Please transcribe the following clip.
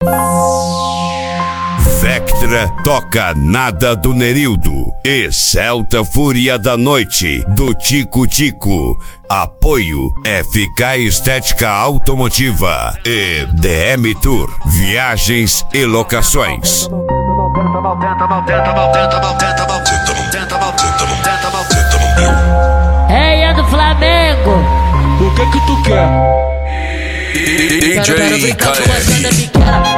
Vectra toca Nada do Nerildo e Celta Fúria da Noite do Tico Tico. Apoio FK Estética Automotiva e DM Tour Viagens e Locações. Ei, é do Flamengo. O que tu quer? DJ Quero brincar com essa biqueira.